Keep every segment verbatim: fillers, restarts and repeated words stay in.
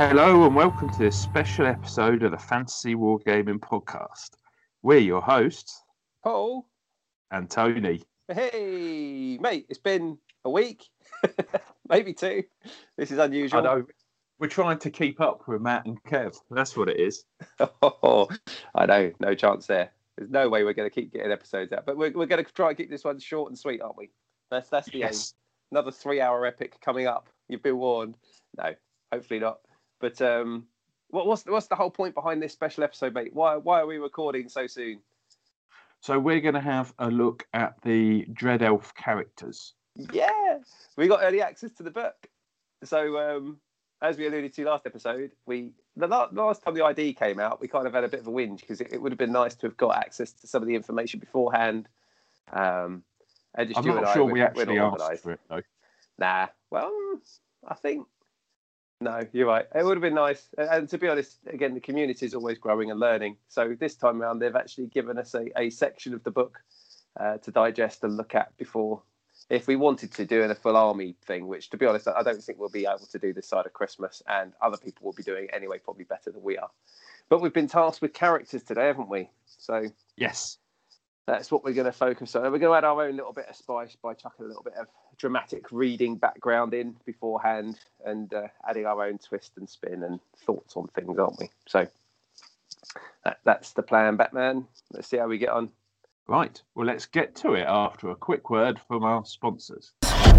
Hello and welcome to this special episode of the Fantasy Wargaming Podcast. We're your hosts, Paul and Tony. Hey, mate, it's been a week, maybe two. This is unusual. I know. We're trying to keep up with Matt and Kev. That's what it is. Oh, I know, no chance there. There's no way we're going to keep getting episodes out, but we're we're going to try and keep this one short and sweet, aren't we? That's that's the Yes. aim. Another three-hour epic coming up. You've been warned. No, hopefully not. But um, what, what's what's the whole point behind this special episode, mate? Why why are we recording so soon? So we're going to have a look at the Dread Elf characters. Yeah, we got early access to the book. So um, as we alluded to last episode, we the last time the I D came out, we kind of had a bit of a whinge because it, it would have been nice to have got access to some of the information beforehand. Um, and just I'm you not and I, sure we're- we we're actually not asked organised. for it, though. Nah, well, I think no, you're right. It would have been nice. And, and to be honest, again, the community is always growing and learning. So this time around, they've actually given us a, a section of the book uh, to digest and look at before. If we wanted to do in a full army thing, which to be honest, I don't think we'll be able to do this side of Christmas, and other people will be doing it anyway, probably better than we are. But we've been tasked with characters today, haven't we? So Yes. that's what we're going to focus on. We're going to add our own little bit of spice by chucking a little bit of dramatic reading background in beforehand and uh, adding our own twist and spin and thoughts on things, aren't we? So that, that's the plan, Batman. Let's see how we get on. Right. Well, let's get to it after a quick word from our sponsors.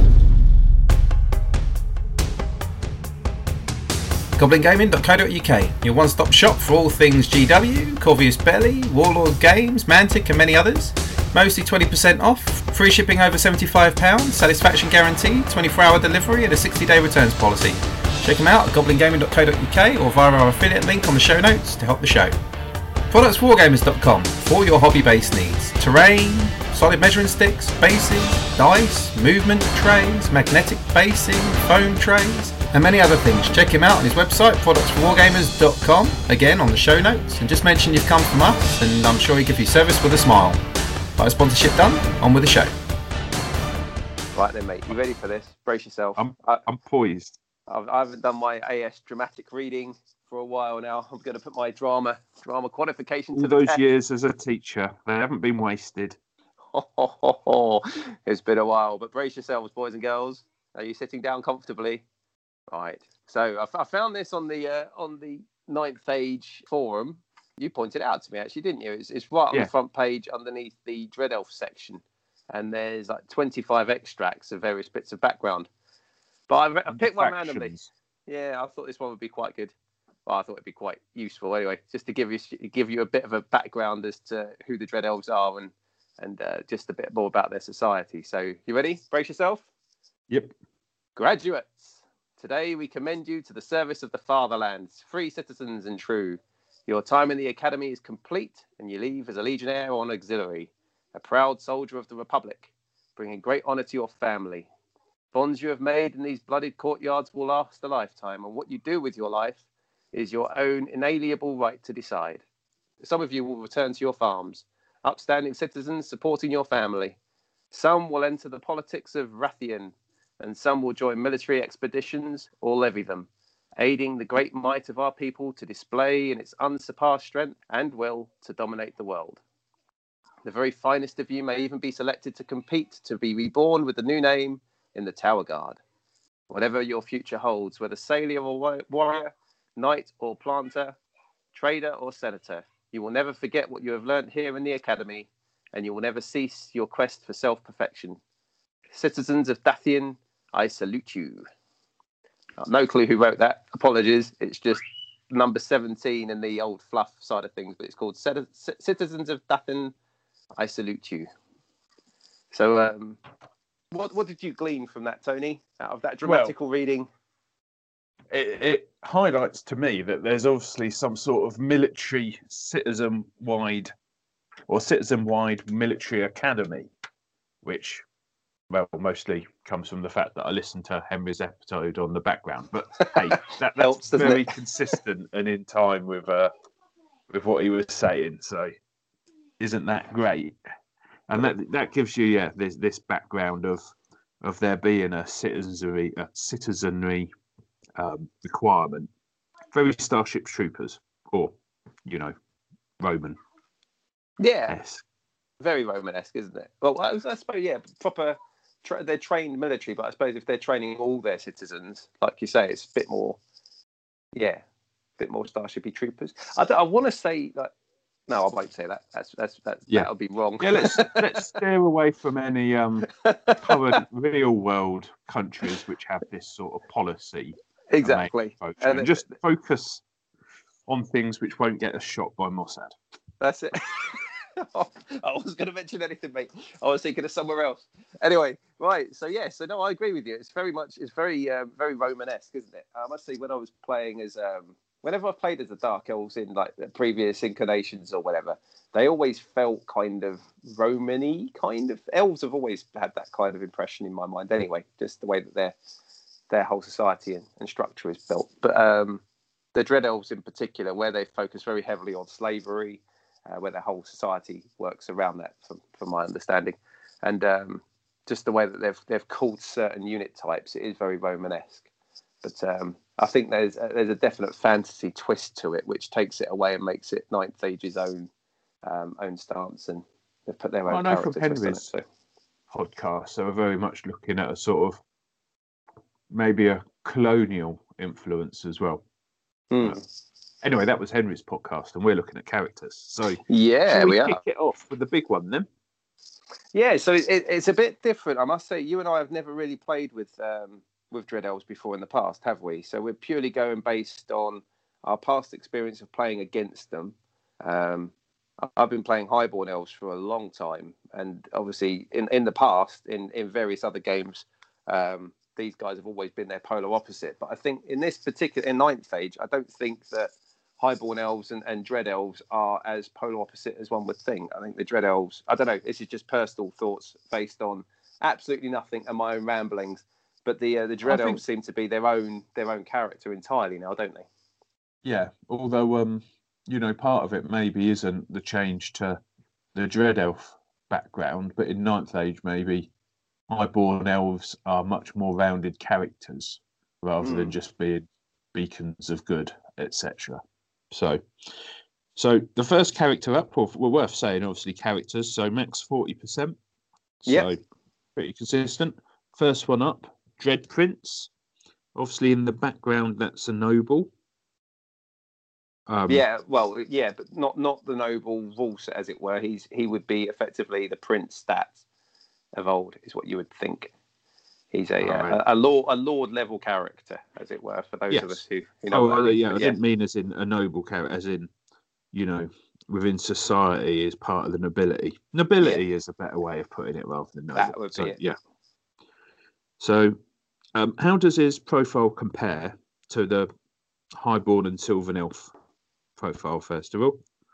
goblin gaming dot co dot uk, your one-stop shop for all things G W, Corvius Belly, Warlord Games, Mantic and many others. Mostly twenty percent off, free shipping over seventy-five pounds, satisfaction guaranteed, twenty-four hour delivery and a sixty day returns policy. Check them out at goblin gaming dot co dot uk or via our affiliate link on the show notes to help the show. products wargamers dot com for all your hobby-based needs. Terrain, solid measuring sticks, bases, dice, movement trays, magnetic basing, foam trays, and many other things. Check him out on his website, products for wargamers dot com, again on the show notes, and just mention you've come from us, and I'm sure he'll give you service with a smile. Right, sponsorship done, on with the show. Right then, mate. You ready for this? Brace yourself. I'm, I, I'm poised. I've, I haven't done my A S dramatic reading for a while now. I'm going to put my drama drama qualification to All the those test. years as a teacher, they haven't been wasted. It's been a while, but brace yourselves, boys and girls. Are you sitting down comfortably? Right. So I, I found this on the uh, on the Ninth Age forum. You pointed it out to me, actually, didn't you? It's, it's right on Yeah. the front page underneath the Dread Elf section, and there's like twenty-five extracts of various bits of background. But I, I picked one randomly. Factions. Yeah, I thought this one would be quite good. Well, I thought it'd be quite useful anyway, just to give you give you a bit of a background as to who the Dread Elves are and and uh, just a bit more about their society. So, you ready? Brace yourself. Yep. Graduates, today we commend you to the service of the fatherland, free citizens and true. Your time in the academy is complete, and you leave as a legionnaire on auxiliary, a proud soldier of the Republic, bringing great honour to your family. Bonds you have made in these blooded courtyards will last a lifetime, and what you do with your life is your own inalienable right to decide. Some of you will return to your farms, upstanding citizens supporting your family. Some will enter the politics of Rathian, and some will join military expeditions or levy them, aiding the great might of our people to display in its unsurpassed strength and will to dominate the world. The very finest of you may even be selected to compete to be reborn with the new name in the Tower Guard. Whatever your future holds, whether sailor or warrior, knight or planter, trader or senator, you will never forget what you have learned here in the academy, and you will never cease your quest for self-perfection. Citizens of Dathian, I salute you. No clue who wrote that. Apologies. It's just number seventeen in the old fluff side of things, but it's called Citizens of Dathian, I salute you. So, um, what what did you glean from that, Tony, out of that dramatical well, reading? It, it highlights to me that there's obviously some sort of military citizen-wide or citizen-wide military academy, which, well, mostly comes from the fact that I listened to Henry's episode on the background. But hey, that, that's Helps, very it? consistent and in time with uh, with what he was saying. So, isn't that great? And that that gives you yeah this this background of of there being a citizenry a citizenry um, requirement very Starship Troopers, or you know, Roman. Yeah, esque. very Romanesque, isn't it? Well, I, I suppose yeah, proper. Tra- they're trained military, but I suppose if they're training all their citizens, like you say, it's a bit more. Yeah, a bit more Starshipy Troopers. I, I want to say like. No, I won't say that. That's that's that's Yeah. that'll be wrong. Yeah, let's let's steer away from any um current real world countries which have this sort of policy. Exactly, And, and and it, just focus on things which won't get us shot by Mossad. that's it. I was going to mention anything, mate. I was thinking of somewhere else. Anyway, right. So yeah. So no, I agree with you. It's very much. It's very um, very Romanesque, isn't it? I must say, when I was playing as um. Whenever I've played as the Dark Elves in like the previous incarnations or whatever, they always felt kind of Roman-y, kind of. Elves have always had that kind of impression in my mind anyway, just the way that their their whole society and, and structure is built. But um, the Dread Elves in particular, where they focus very heavily on slavery, uh, where their whole society works around that, from, from my understanding. And um, just the way that they've they've called certain unit types, it is very Romanesque. But um, I think there's a, there's a definite fantasy twist to it, which takes it away and makes it Ninth Age's own um, own stance, and they've put their own I know character from twist on it. Henry's So. podcast, so we're very much looking at a sort of maybe a colonial influence as well. Mm. Uh, anyway, that was Henry's podcast, and we're looking at characters. So Yeah, shall we, we kick are. it off with the big one then? Yeah, so it, it's a bit different. I must say, you and I have never really played with um, with Dread Elves before in the past, have we? So we're purely going based on our past experience of playing against them. Um, I've been playing Highborn Elves for a long time, and obviously in, in the past, in, in various other games, um, these guys have always been their polar opposite. But I think in this particular, in Ninth Age, I don't think that Highborn Elves and, and Dread Elves are as polar opposite as one would think. I think the Dread Elves, I don't know, this is just personal thoughts based on absolutely nothing and my own ramblings. But the uh, the Dread I think- Elves seem to be their own their own character entirely now, don't they? Yeah, although um, you know, part of it maybe isn't the change to the Dread Elf background, but in Ninth Age maybe Highborn Elves are much more rounded characters rather Mm. than just being beacons of good, et cetera. So, so the first character up, well, we're worth saying, obviously characters. So max forty percent. So Yep. pretty consistent. First one up, Dread Prince. Obviously in the background, that's a noble. Um, Yeah, well, yeah, but not not the noble Vulsa, as it were. He's he would be effectively the Prince stats of old, is what you would think. He's a Right. uh, a, a lord a lord level character, as it were, for those Yes. of us who, who know. Oh, what I uh, mean. yeah, I But didn't mean as in a noble character, as in, you know, within society is part of the nobility. Nobility is a better way of putting it rather than noble. That would be So, it. Yeah. So, um, how does his profile compare to the Highborn and Sylvan Elf profile, first of all?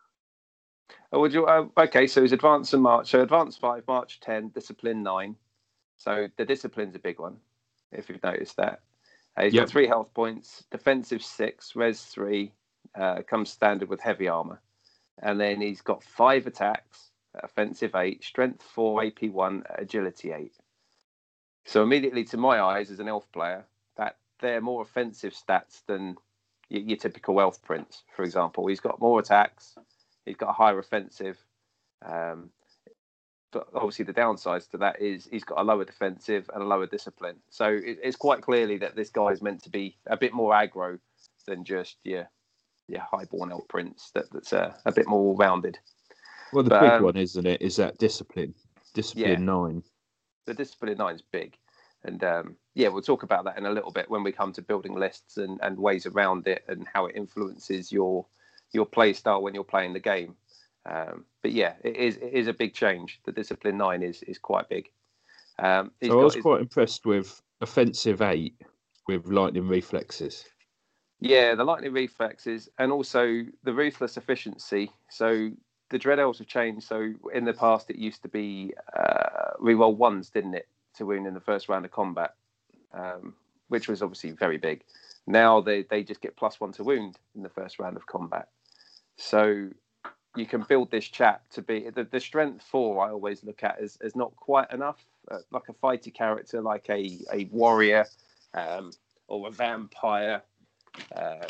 Oh, would you? Uh, okay, so his advance and march. So advance five, march ten, discipline nine. So the discipline's a big one, if you've noticed that. Uh, he's Yep. got three health points, defensive six, res three, uh, comes standard with heavy armor, and then he's got five attacks, offensive eight, strength four, A P one, agility eight. So immediately, to my eyes, as an elf player, that they're more offensive stats than your, your typical elf prince. For example, he's got more attacks, he's got a higher offensive. Um, but obviously, the downsides to that is he's got a lower defensive and a lower discipline. So it, it's quite clearly that this guy is meant to be a bit more aggro than just your your highborn elf prince. That, that's uh, a bit more rounded. Well, the But, big um, one, isn't it, is that discipline. Discipline Yeah. nine. The discipline nine is big, and um, yeah, we'll talk about that in a little bit when we come to building lists and, and ways around it and how it influences your your play style when you're playing the game. Um, but yeah, it is it is a big change. The discipline nine is is quite big. Um, he's So I got was his- quite impressed with offensive eight with lightning reflexes. Yeah, the lightning reflexes and also the ruthless efficiency. So the Dread Elves have changed. So in the past, it used to be uh, reroll ones, didn't it, to win in the first round of combat, um, which was obviously very big. Now they, they just get plus one to wound in the first round of combat. So you can build this chap to be the, the strength four. I always look at as, as not quite enough, uh, like a fighty character, like a a warrior um, or a vampire. Um,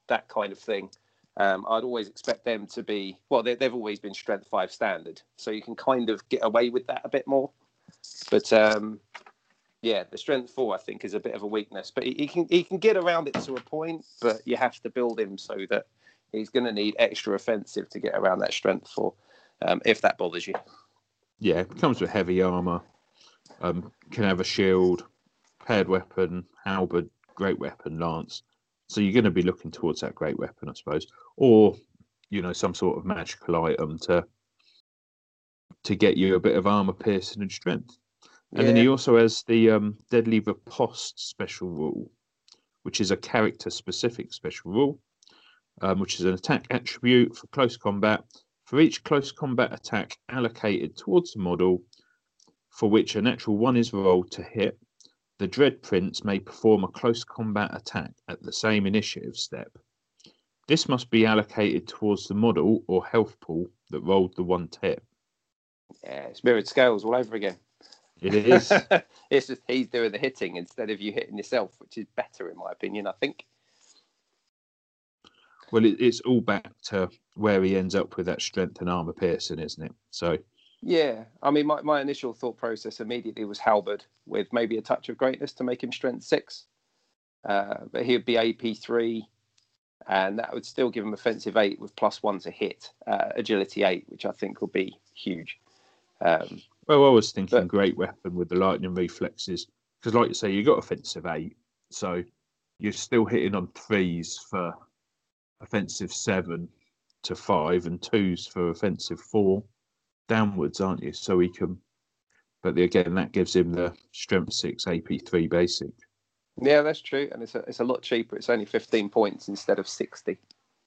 that kind of thing. Um, I'd always expect them to be, well, they, they've always been strength five standard, so you can kind of get away with that a bit more. But um, yeah, the strength four I think is a bit of a weakness, but he, he can he can get around it to a point, but you have to build him so that he's going to need extra offensive to get around that strength four, um, if that bothers you. Yeah, it comes with heavy armor, um, can have a shield, paired weapon, halberd, great weapon, lance. So you're going to be looking towards that great weapon, I suppose, or you know, some sort of magical item to to get you a bit of armor piercing and strength. And Yeah. then he also has the um, Deadly Riposte special rule, which is a character-specific special rule, um, which is an attack attribute for close combat. For each close combat attack allocated towards the model for which a natural one is rolled to hit, the Dread Prince may perform a close combat attack at the same initiative step. This must be allocated towards the model or health pool that rolled the one to hit. Yeah, it's mirrored scales all over again. It is. It's just he's doing the hitting instead of you hitting yourself, which is better in my opinion, I think. Well, it, it's all back to where he ends up with that strength and armor piercing, isn't it? So, yeah, I mean, my, my initial thought process immediately was halberd with maybe a touch of greatness to make him strength six. Uh, but he would be A P three, and that would still give him offensive eight with plus one to hit, uh, agility eight, which I think will be huge. Um, well, I was thinking but, great weapon with the lightning reflexes, because like you say, you got offensive eight, so you're still hitting on threes for offensive seven to five and twos for offensive four downwards, aren't you? So he can, but again, that gives him the strength six A P three basic. Yeah, that's true, and it's a, it's a lot cheaper. It's only fifteen points instead of sixty.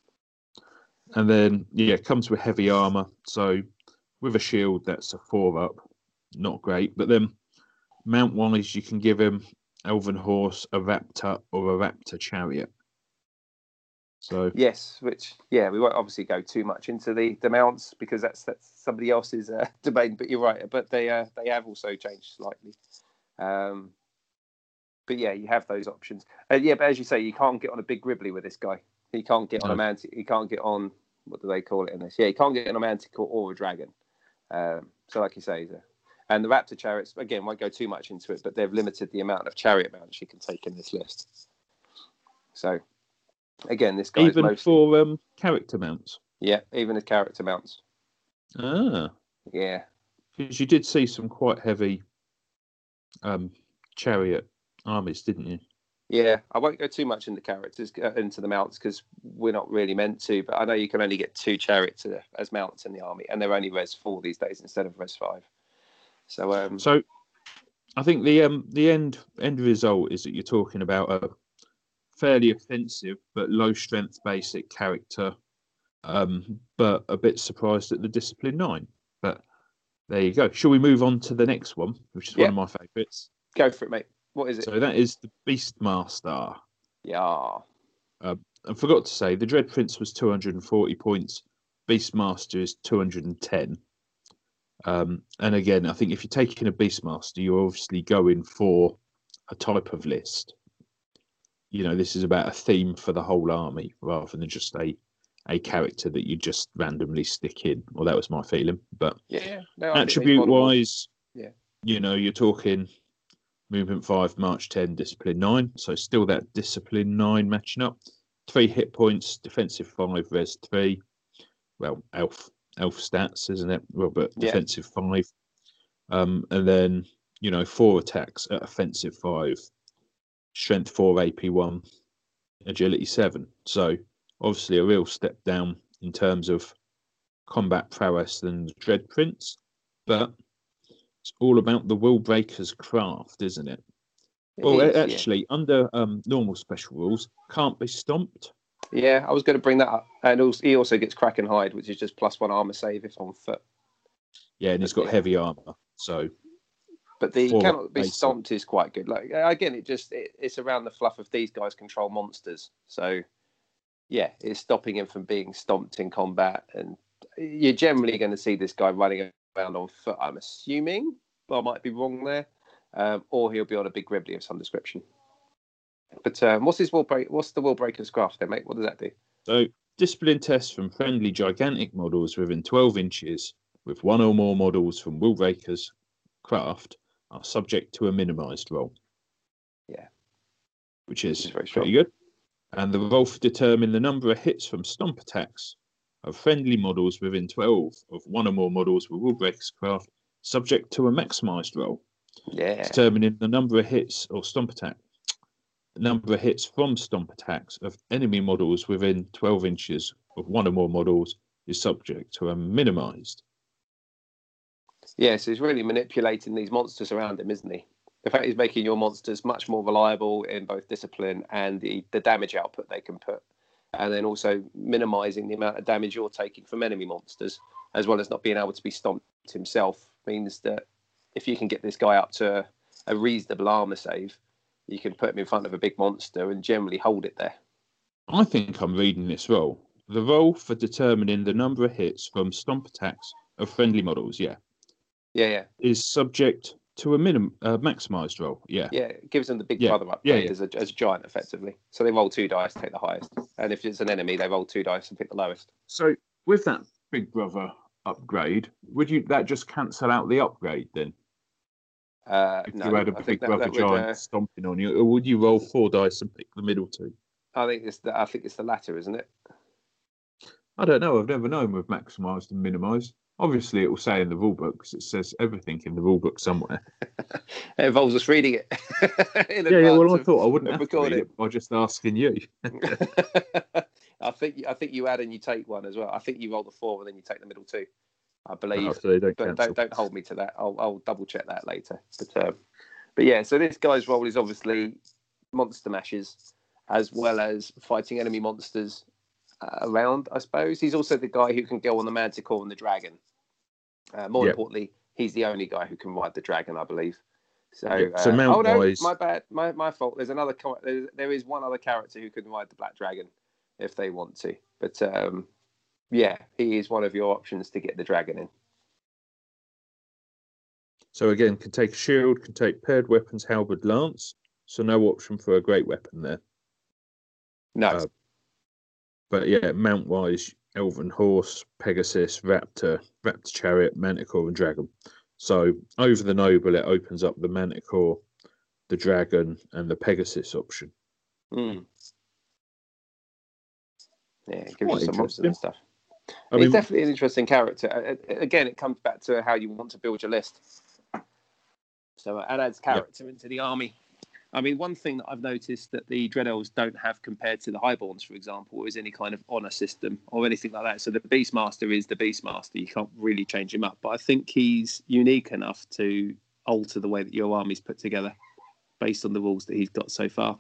And then yeah, it comes with heavy armor, so with a shield that's a four up, not great. But then mount wise, you can give him Elven Horse, a Raptor, or a Raptor Chariot. So yes, which yeah, we won't obviously go too much into the, the mounts because that's that's somebody else's uh, domain. But you're right, but they uh, they have also changed slightly. Um, but yeah, you have those options. Uh, yeah, but as you say, you can't get on a big Gribbly with this guy. He can't get on No. a mantic. He can't get on what do they call it in this? Yeah, he can't get on a manticore or a dragon. Um, so like you say, the, and the Raptor chariots again won't go too much into it, but they've limited the amount of chariot mounts you can take in this list. So. Again, this guy even mostly, for um, character mounts. Yeah, even the character mounts. Ah, yeah. Because you did see some quite heavy um, chariot armies, didn't you? Yeah, I won't go too much into characters, uh, into the mounts, because we're not really meant to. But I know you can only get two chariots uh, as mounts in the army, and they're only res four these days instead of res five. So, um, so I think the um, the end end result is that you're talking about a fairly offensive but low strength basic character, um, but a bit surprised at the discipline nine. But there you go. Shall we move on to the next one, which is yeah. one of my favourites? Go for it, mate. What is it? So that is the Beastmaster. Yeah. Uh, I forgot to say the Dread Prince was two hundred forty points. Beastmaster is two hundred ten. Um, and again, I think if you're taking a Beastmaster, you're obviously going for a type of list. You know, this is about a theme for the whole army rather than just a a character that you just randomly stick in. Well, that was my feeling. But yeah, no, I attribute wise, yeah, you know, you're talking movement five, march ten, discipline nine. So still that discipline nine matching up. Three hit points, defensive five, res three. Well, elf elf stats, isn't it? Well, but yeah. defensive five. Um, and then, you know, four attacks at offensive five. Strength four, A P one, agility seven. So obviously a real step down in terms of combat prowess than the Dread Prince, but it's all about the Willbreaker's craft, isn't it? It well, is, actually, yeah. under um, normal special rules, can't be stomped. Yeah, I was going to bring that up, and also, he also gets Kraken Hide, which is just plus one armor save if on foot. Yeah, and he's got yeah. heavy armor, so. But the Four cannot be basic. stomped is quite good. Like again, it just it, it's around the fluff of these guys control monsters. So yeah, it's stopping him from being stomped in combat, and you're generally going to see this guy running around on foot. I'm assuming, but I might be wrong there. Um, or he'll be on a big Gribbly of some description. But um, what's his wall break? What's the wall breaker's craft then, mate? What does that do? So, discipline tests from friendly gigantic models within twelve inches with one or more models from Willbreaker's craft are subject to a minimised roll. Yeah. Which is It's very pretty strong. good. And the roll to determine the number of hits from stomp attacks of friendly models within twelve of one or more models with Willbreaker's craft, subject to a maximised roll. Yeah. Determining the number of hits or stomp attack, the number of hits from stomp attacks of enemy models within twelve inches of one or more models is subject to a minimised. Yeah, so he's really manipulating these monsters around him, isn't he? The fact he's making your monsters much more reliable in both discipline and the, the damage output they can put. And then also minimising the amount of damage you're taking from enemy monsters, as well as not being able to be stomped himself, means that if you can get this guy up to a reasonable armour save, you can put him in front of a big monster and generally hold it there. I think I'm reading this roll. The roll for determining the number of hits from stomp attacks of friendly models, yeah. Yeah, yeah. Is subject to a minimum uh, maximised roll, yeah. Yeah, it gives them the big Yeah. brother upgrade Yeah, yeah. As, a, as a giant, effectively. So they roll two dice, take the highest. And if it's an enemy, they roll two dice and pick the lowest. So with that big brother upgrade, would you that just cancel out the upgrade then? Uh, If no, you had a I big think that, brother that would, giant uh, stomping on you, or would you roll four dice and pick the middle two? I think it's the, I think it's the latter, isn't it? I don't know. I've never known with maximised and minimised. Obviously, it will say in the rule book because it says everything in the rule book somewhere. It involves us reading it. in Yeah, yeah. Well, I advance thought I wouldn't of have to read recording. it by just asking you. I think I think you add and you take one as well. I think you roll the four and then you take the middle two. I believe. Oh, so they don't But cancel. don't don't hold me to that. I'll I'll double check that later. But um, but yeah, so this guy's role is obviously monster mashes, as well as fighting enemy monsters uh, around. I suppose he's also the guy who can go on the Manticore and the dragon. Uh, more Yep. importantly, he's the only guy who can ride the dragon, I believe. So, Yep. So uh, oh no, mount-wise- my bad, my my fault. There's another. co- There, there is one other character who can ride the black dragon if they want to. But um, yeah, he is one of your options to get the dragon in. So again, can take a shield, can take paired weapons, halberd, lance. So no option for a great weapon there. No, Uh, But yeah, mount wise, Elven Horse, Pegasus, Raptor, Raptor Chariot, Manticore, and Dragon. So over the Noble, it opens up the Manticore, the Dragon, and the Pegasus option. mm. yeah, it gives Quite you some monsters and interesting. stuff. I He's mean, definitely an interesting character. Uh, uh, Again, it comes back to how you want to build your list. So uh, it adds character into the army. I mean, one thing that I've noticed that the Dread Elves don't have compared to the Highborns, for example, is any kind of honour system or anything like that. So the Beastmaster is the Beastmaster. You can't really change him up. But I think he's unique enough to alter the way that your army's put together based on the rules that he's got so far.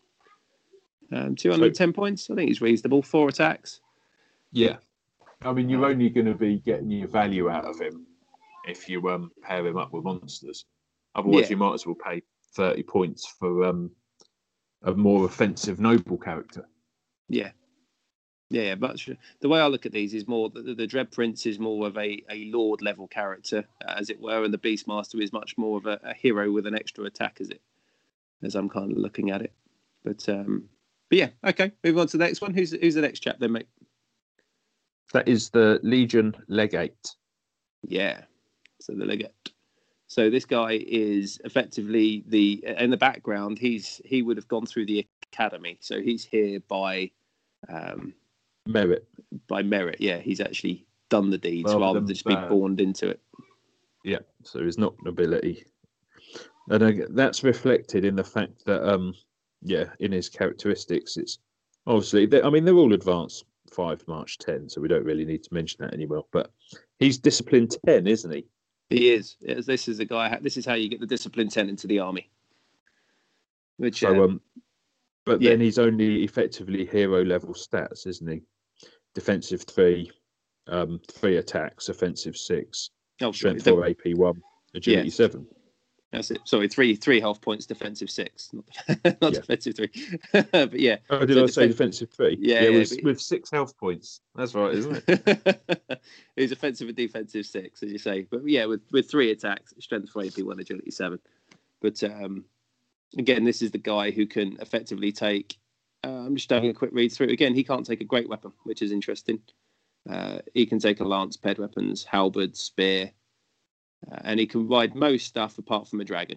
Um, two hundred ten points. I think he's reasonable. Four attacks. yeah. I mean, you're only going to be getting your value out of him if you um pair him up with monsters. Otherwise, Yeah. you might as well pay thirty points for um a more offensive noble character. Yeah. Yeah, but the way I look at these is more that the, the Dread Prince is more of a, a Lord level character, as it were, and the Beastmaster is much more of a, a hero with an extra attack, as it as I'm kind of looking at it. But um, but yeah, okay. Move on to the next one. Who's who's the next chap then, mate? That is the Legion Legate. Yeah, so the Legate. So this guy is effectively the in the background. He's he would have gone through the academy, so he's here by. Um, Merit. by merit, yeah, he's actually done the deeds Rather rather than than just being bad. born into it. Yeah, so he's not nobility. And uh, that's reflected in the fact that, um, yeah, in his characteristics, it's obviously, they- I mean, they're all advanced five, March ten, so we don't really need to mention that anymore. But he's discipline ten, isn't he? He is. Yes, This is the guy. This is how you get the discipline ten into the army. Which, So, uh, um, but yeah. then he's only effectively hero level stats, isn't he? Defensive three, um, three attacks, offensive six, oh, strength sorry, four, A P one, agility Yeah. seven. that's it. Sorry, three three health points, defensive six, not, not Yeah. defensive three. But yeah, Oh, did So I say defen- defensive three? Yeah, yeah, with, but- with six health points. That's right, isn't it? he's offensive and defensive six, as you say. But yeah, with with three attacks, strength four, A P one, agility seven. But um, again, this is the guy who can effectively take. Uh, I'm just having a quick read through. Again, he can't take a great weapon, which is interesting. Uh, he can take a lance, ped weapons, halberd, spear, uh, and he can ride most stuff apart from a dragon.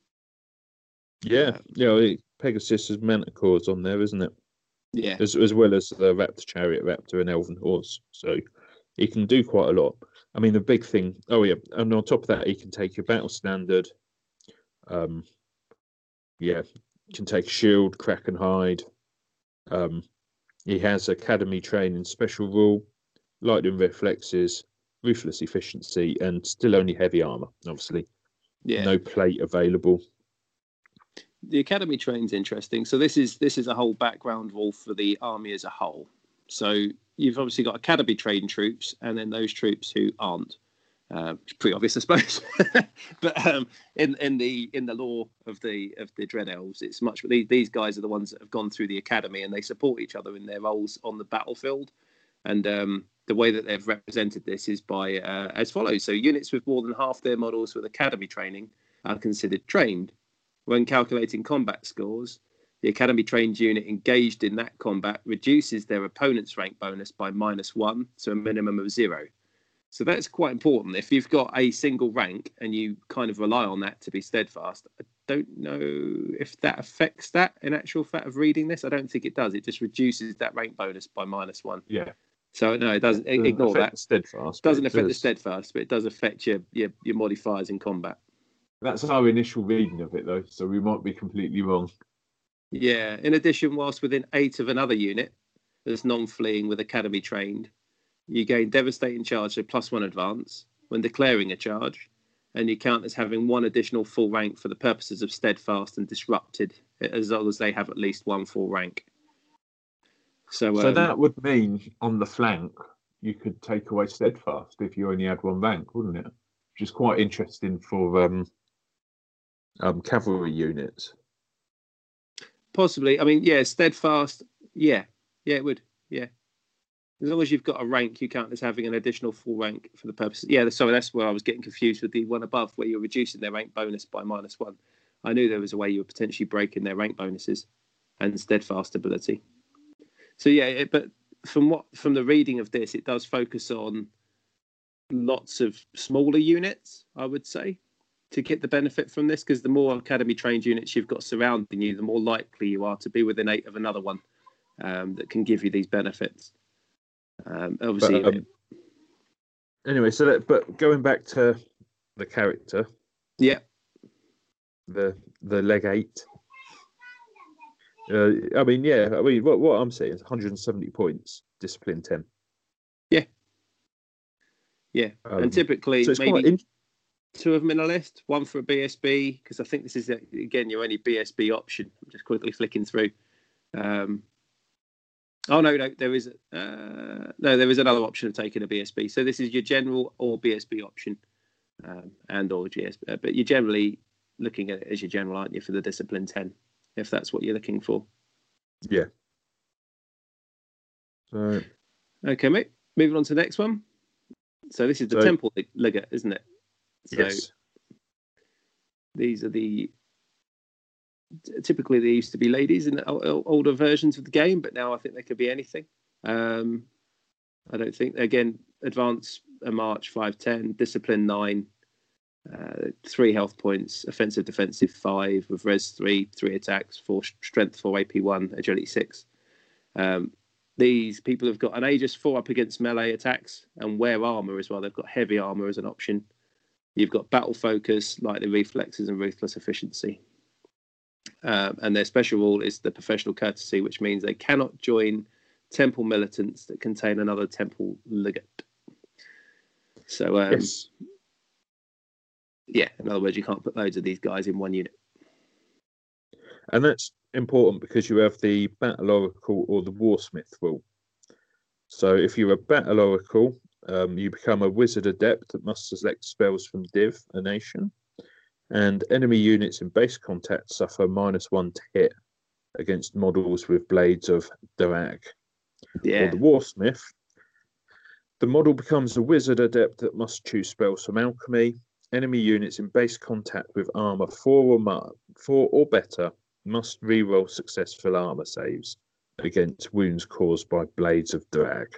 Yeah, Uh, you know, Pegasus is Manticore's on there, isn't it? Yeah, As as well as the Raptor Chariot Raptor and Elven Horse. So he can do quite a lot. I mean, the big thing. Oh yeah, and on top of that, he can take your battle standard. Um, yeah, can take shield, crack and hide. Um, he has academy training, special rule, lightning reflexes, ruthless efficiency, and still only heavy armor. Obviously, yeah. no plate available. The academy train's interesting. So this is this is a whole background rule for the army as a whole. So you've obviously got academy trained troops, and then those troops who aren't. Uh, it's pretty obvious, I suppose. But um, in in the in the lore of the of the Dread Elves, it's much. These, these guys are the ones that have gone through the academy, and they support each other in their roles on the battlefield. And um, the way that they've represented this is by uh, as follows: so units with more than half their models with academy training are considered trained. When calculating combat scores, the academy trained unit engaged in that combat reduces their opponent's rank bonus by minus one to a minimum of zero. So that's quite important. If you've got a single rank and you kind of rely on that to be steadfast, I don't know if that affects that in actual fact of reading this. I don't think it does. It just reduces that rank bonus by minus one. Yeah. So no, it doesn't. Doesn't Ignore affect that. the steadfast. Doesn't but it affect the does. steadfast, but it does affect your your, your modifiers in combat. That's our initial reading of it, though, so we might be completely wrong. Yeah. In addition, whilst within eight of another unit that's non-fleeing with academy trained, you gain devastating charge, so plus one advance when declaring a charge, and you count as having one additional full rank for the purposes of steadfast and disrupted, as long as they have at least one full rank. So, So um, that would mean on the flank you could take away steadfast if you only had one rank, wouldn't it? Which is quite interesting for um, um, cavalry units. possibly. I mean, yeah, steadfast. Yeah, yeah, it would. Yeah. As long as you've got a rank, you count as having an additional full rank for the purpose. Yeah, sorry, that's where I was getting confused with the one above, where you're reducing their rank bonus by minus one. I knew there was a way you were potentially breaking their rank bonuses and steadfast ability. So yeah, it, but from what from the reading of this, it does focus on lots of smaller units, I would say, to get the benefit from this, because the more academy trained units you've got surrounding you, the more likely you are to be within eight of another one um, that can give you these benefits. Um, obviously, But, um, anyway, so that, but going back to the character, yeah, the the legate. Uh, I mean, yeah. I mean, what what I'm saying is one hundred seventy points, discipline ten. yeah, yeah, Um, and typically So it's maybe quite in- two of them in a list, one for a B S B, because I think this is again your only B S B option. I'm just quickly flicking through. Um, oh no, no, there is uh, no, there is another option of taking a B S B. So this is your general or B S B option, um, and or G S B. But you're generally looking at it as your general, aren't you, for the discipline ten, if that's what you're looking for. yeah. So Okay, mate. Moving on to the next one. So this is the So- Temple Legate, isn't it? So yes, these are the typically they used to be ladies in the o- older versions of the game, but now I think they could be anything. Um, I don't think again advance a march five ten, discipline nine, uh, three health points, offensive defensive five with res three, three attacks, four strength four, A P one, agility six. Um, these people have got an Aegis four up against melee attacks and wear armor as well. They've got heavy armor as an option. You've got battle focus, lightning reflexes, and ruthless efficiency. Um, and their special rule is the professional courtesy, which means they cannot join temple militants that contain another temple legate. So, um, yes. yeah, in other words, you can't put loads of these guys in one unit. And that's important because you have the Battle Oracle or the Warsmith rule. So if you're a Battle Oracle, um, you become a Wizard Adept that must select spells from Div, a nation. And enemy units in base contact suffer minus one to hit against models with blades of Darak. Yeah, Or the Warsmith, the model becomes a Wizard Adept that must choose spells from alchemy. enemy units in base contact with armor four or mar- four or better must reroll successful armor saves against wounds caused by blades of drag.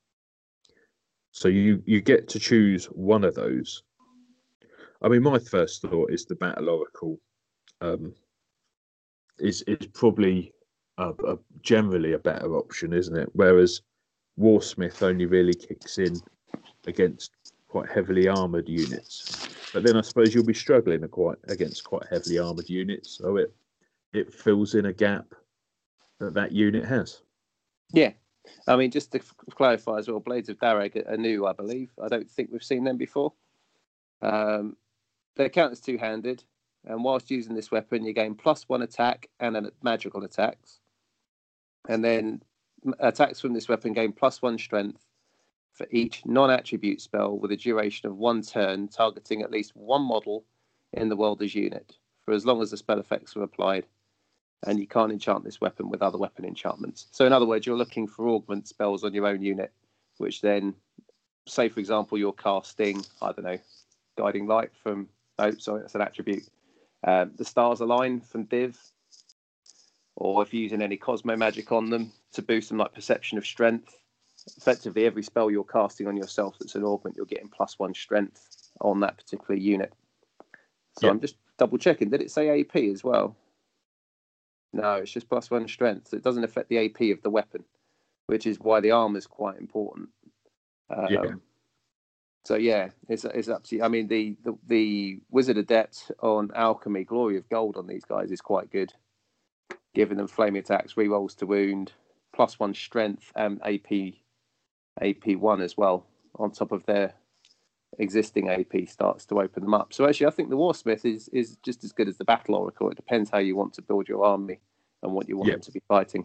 So you you get to choose one of those. I mean, my first thought is the Battle Oracle um, is is probably a, a generally a better option, isn't it? Whereas Warsmith only really kicks in against quite heavily armored units. But then I suppose you'll be struggling quite against quite heavily armored units, so it it fills in a gap that that unit has. Yeah, I mean, just to f- clarify as well, Blades of Darag are new, I believe. I don't think we've seen them before. Um, they count as two-handed, and whilst using this weapon, you gain plus one attack and a magical attacks. And then attacks from this weapon gain plus one strength for each non-attribute spell with a duration of one turn, targeting at least one model in the Worlders unit for as long as the spell effects are applied. And you can't enchant this weapon with other weapon enchantments. So in other words, you're looking for augment spells on your own unit, which then, say for example, you're casting, I don't know, Guiding Light from, oh, sorry, that's an attribute. Um, the Stars Align from Div, or if you're using any Cosmo magic on them to boost them, like Perception of Strength. Effectively, every spell you're casting on yourself that's an augment, you're getting plus one strength on that particular unit. So yeah. I'm just double checking. Did it say A P as well? No, it's just plus one strength. It doesn't affect the A P of the weapon, which is why the armor is quite important. Um, yeah. So yeah, it's it's up to you. I mean, the, the the Wizard Adept on Alchemy, Glory of Gold on these guys is quite good, giving them flaming attacks, rerolls to wound, plus one strength, and A P A P one as well on top of their existing A P starts to open them up. So actually, I think the Warsmith is is just as good as the Battle Oracle. It depends how you want to build your army and what you want yep. them to be fighting.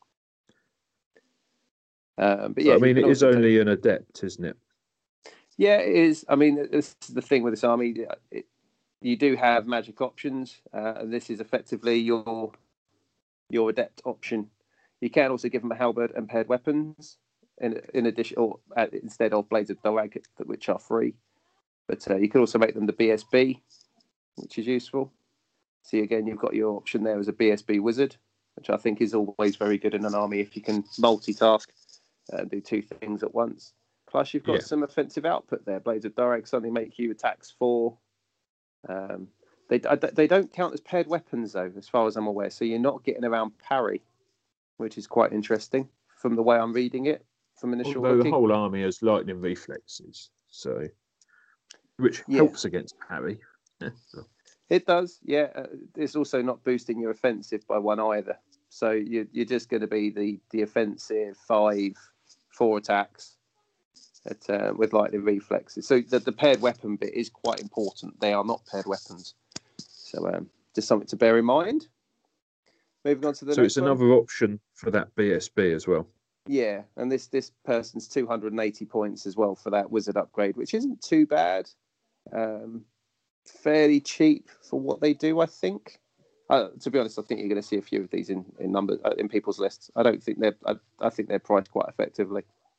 Um, but so, yeah, I mean, it is only take... an adept, isn't it? Yeah, it is. I mean, this is the thing with this army. It, you do have magic options, uh, and this is effectively your your adept option. You can also give them a halberd and paired weapons. In, in addition, or uh, instead of Blades of Darag, which are free, but uh, you can also make them the B S B, which is useful. See, again, you've got your option there as a B S B wizard, which I think is always very good in an army if you can multitask and do two things at once. Plus, you've got yeah. some offensive output there. Blades of Darag suddenly make you attacks four. Um, they they don't count as paired weapons though, as far as I'm aware. So you're not getting around parry, which is quite interesting from the way I'm reading it. From initial Although looking. The whole army has lightning reflexes, so which yeah. helps against parry. so. It does, yeah. Uh, it's also not boosting your offensive by one either. So you, you're just going to be the, the offensive five, four attacks at, uh, with lightning reflexes. So the, the paired weapon bit is quite important. They are not paired weapons. So um, just something to bear in mind. Moving on to the so next it's another one. option for that B S B as well. Yeah, and this this person's two hundred eighty points as well for that wizard upgrade, which isn't too bad. Um, fairly cheap for what they do, I think. Uh, to be honest, I think you're going to see a few of these in in numbers uh, in people's lists. I don't think they're. I, I think they're priced quite effectively.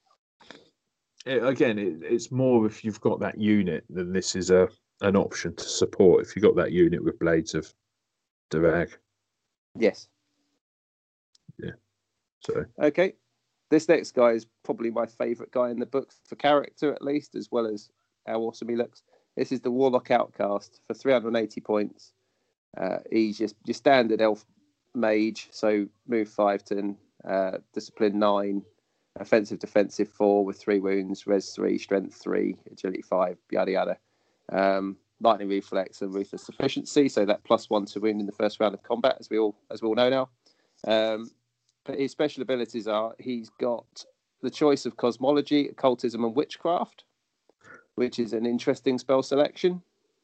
It, again, it, it's more if you've got that unit, then this is a an option to support. If you've got that unit with Blades of Darag. Yes. Yeah. So. Okay. This next guy is probably my favourite guy in the book for character, at least, as well as how awesome he looks. This is the Warlock Outcast for three hundred eighty points. Uh, he's just your standard elf mage, so move five to uh, discipline nine, offensive defensive four with three wounds, res three, strength three, agility five, yada yada. Um, lightning reflex and ruthless efficiency, so that plus one to wound in the first round of combat, as we all as we all know now. Um, But his special abilities are he's got the choice of cosmology, occultism, and witchcraft, which is an interesting spell selection.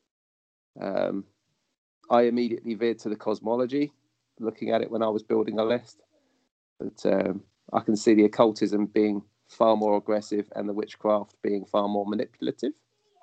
Um, I immediately veered to the cosmology, looking at it when I was building a list. But um, I can see the occultism being far more aggressive and the witchcraft being far more manipulative.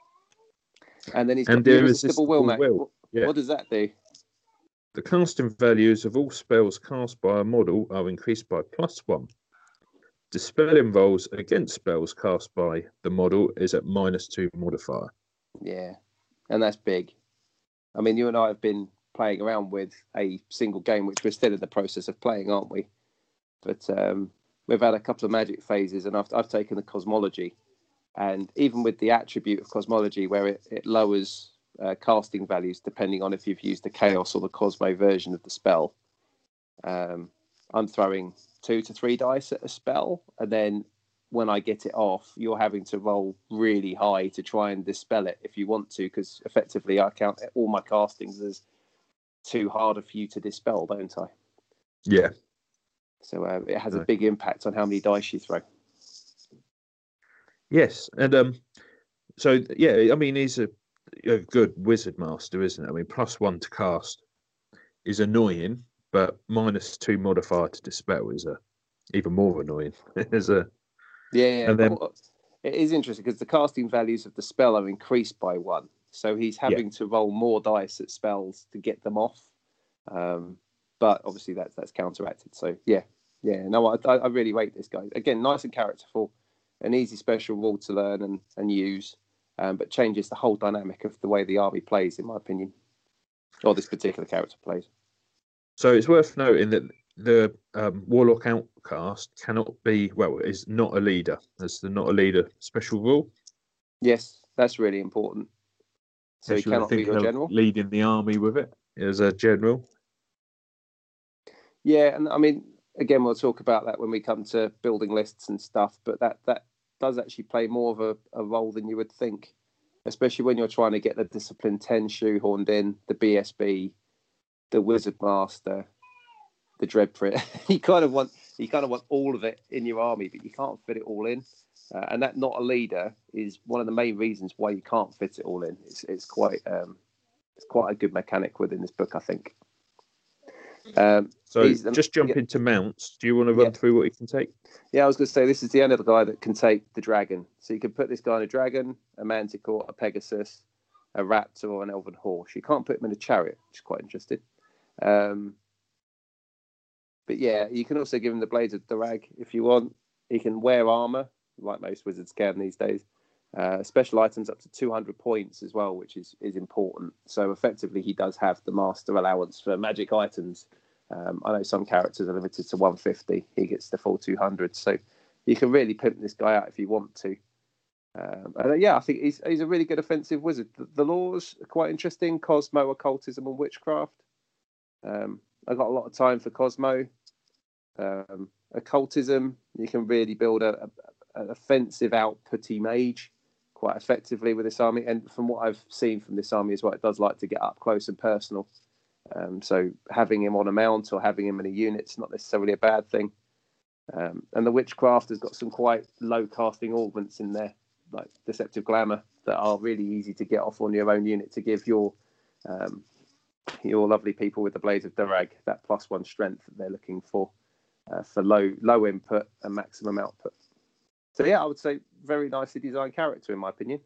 And then he's and got the irresistible will, mate. Will. Yeah. What does that do? The casting values of all spells cast by a model are increased by plus one. Dispelling rolls against spells cast by the model is at minus two modifier. Yeah. and that's big. I mean, you and I have been playing around with a single game, which we're still in the process of playing, aren't we? But um, we've had a couple of Magic phases, and I've, I've taken the Cosmology. And even with the attribute of Cosmology, where it, it lowers uh, casting values depending on if you've used the Chaos or the Cosmo version of the spell, um, I'm throwing two to three dice at a spell, and then when I get it off, you're having to roll really high to try and dispel it if you want to, because effectively I count all my castings as too harder for you to dispel, don't I? Yeah. So uh, it has a No. big impact on how many dice you throw. Yes, and um, so yeah, I mean, he's a, a good wizard master, isn't it? I mean, plus one to cast is annoying, but minus two modifier to dispel is a even more annoying. There's a Yeah, yeah. And then- but it is interesting because the casting values of the spell are increased by one. So he's having to roll more dice at spells to get them off. Um, but obviously that's that's counteracted. So yeah, yeah. No, I, I really rate this guy. Again, nice and characterful, an easy special rule to learn and, and use, um, but changes the whole dynamic of the way the army plays, in my opinion, or this particular character plays. So it's worth noting that the um, Warlock Outcast cannot be, well, is not a leader. That's the not a leader special rule. Yes, that's really important. So he Unless you wanna cannot be think your of general. leading the army with it as a general. Yeah, and I mean, again, we'll talk about that when we come to building lists and stuff, but that, that does actually play more of a, a role than you would think, especially when you're trying to get the Discipline ten shoehorned in, the B S B, the Wizard Master, the Dreadprit. you kind of want you kind of want all of it in your army, but you can't fit it all in. Uh, and that not a leader is one of the main reasons why you can't fit it all in. It's it's quite um, it's quite a good mechanic within this book, I think. Um, So he's the- just jump yeah. into mounts. Do you want to run Yeah. through what you can take? Yeah, I was going to say this is the end of the guy that can take the dragon. So you can put this guy on a dragon, a manticore, a pegasus, a raptor, or an elven horse. You can't put him in a chariot, which is quite interesting. Um, but yeah, you can also give him the blades of Durag if you want. He can wear armor, like most wizards can these days. Uh, special items up to two hundred points as well, which is, is important. So effectively, he does have the master allowance for magic items. Um, I know some characters are limited to one hundred fifty. He gets the full two hundred. So you can really pimp this guy out if you want to. Um, and uh, yeah, I think he's he's a really good offensive wizard. The, the laws are quite interesting. Cosmo, occultism, and witchcraft. Um, I got a lot of time for Cosmo. Um, occultism, you can really build a, a, an offensive outputty mage quite effectively with this army. And from what I've seen from this army as well, it does like to get up close and personal. Um, so having him on a mount or having him in a unit is not necessarily a bad thing. Um, and the witchcraft has got some quite low casting augments in there, like Deceptive Glamour, that are really easy to get off on your own unit to give your um, your lovely people with the Blades of Durag that plus one strength that they're looking for uh, for low low input and maximum output. So yeah, I would say very nicely designed character in my opinion.